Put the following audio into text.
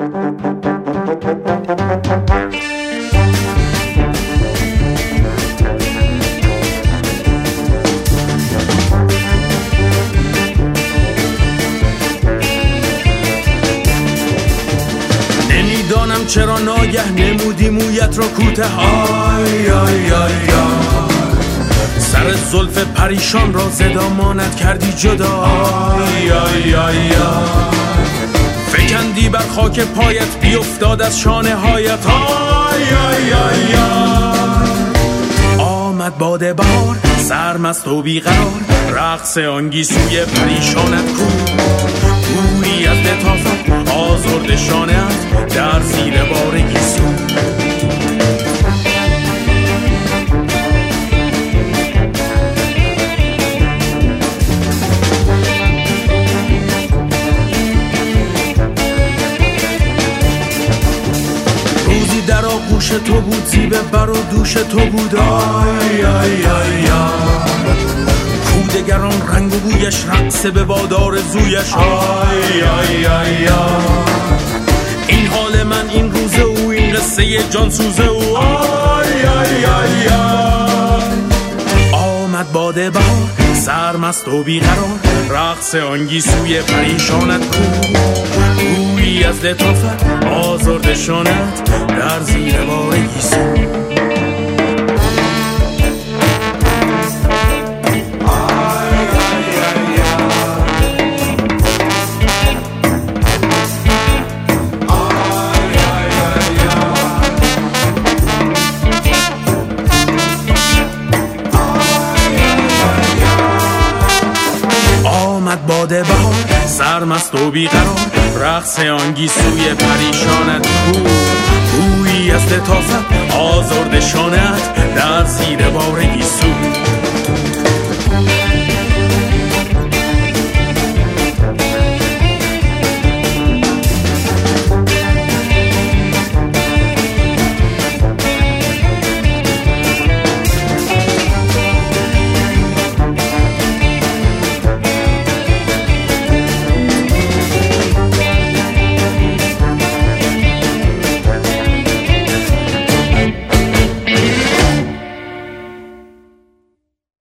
نمیدانم چرا ناگه نمودی مویت را کوته. آی آی آی سر زلف پریشان را ز دامانت کردی جدا. آی آی آی فکندی بر خاک پایت بیفتاد از شانه هایت. آی آی آی آمد باد بهار سرمست و بیقرار، رقص آنگیسوی پریشانت کو. گویی از لطافت آزرد شانه‌ات در زیر بار گیسو. روزی در آغوش تو بود، زیبه بر و دوش تو بود. آی آی آی کودگران رنگ و بویش، رقص به بادار زویش. آی آی آی این حال من، این روز او، این قصه جانسوز او. آی آی آی آمد باد بهار سرمست و بیقرار، رقص آنگیسوی پریشانت کو. گویی از لطافت آزرد شانت در زیر بار گیسو. باد بهار سرمست و بیقرار، رقص آنگیسوی پریشانت کو. گویی از لطافت آزرد شانت در زیر بار گیسو.